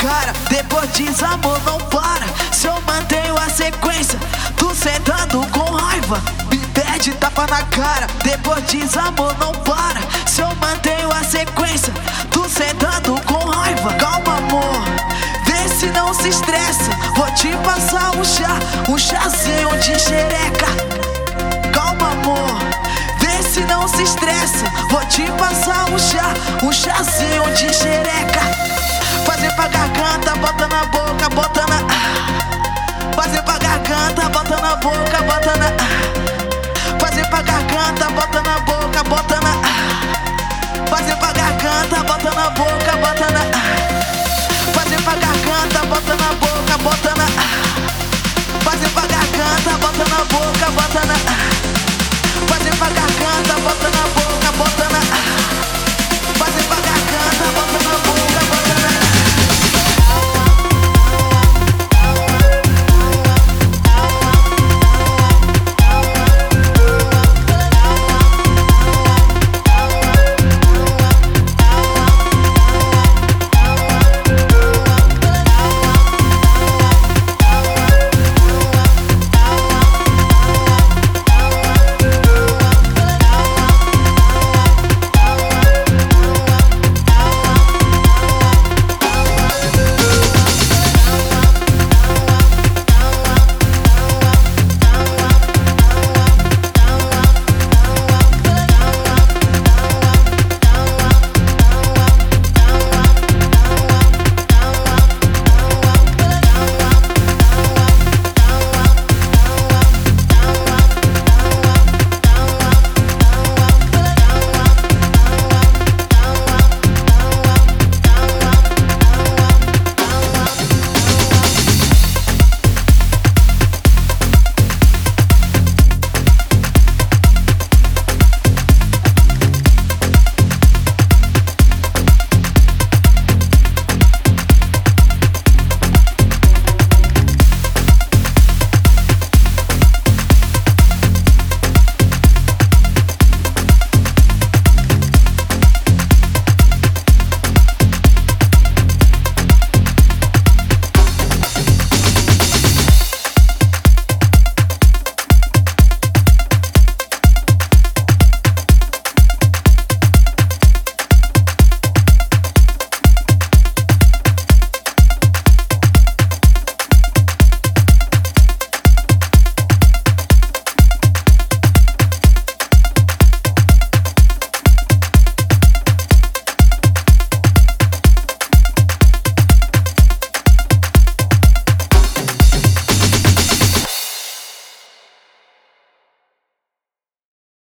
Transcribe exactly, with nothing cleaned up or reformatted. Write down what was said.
cara, depois diz amor não para. Se eu mantenho a sequência, tu sentando com raiva, me pede tapa na cara, depois diz amor não para. Se eu mantenho a sequência, tu sentando com raiva. Calma amor, vê se não se estressa, vou te passar um chá, um chazinho de xereca. Calma amor, vê se não se estressa, vou te passar um chá, um chazinho de xereca. Fazer pra garganta, bota na boca, bota na... Fazer pra garganta, bota na boca, bota na... Fazer pra garganta, bota na boca, bota na... Fazer pra garganta, bota na boca, bota na... Fazer pra garganta, bota na boca, bota na... Fazer pra garganta, bota na boca, bota na... Fazer pra garganta, bota na boca.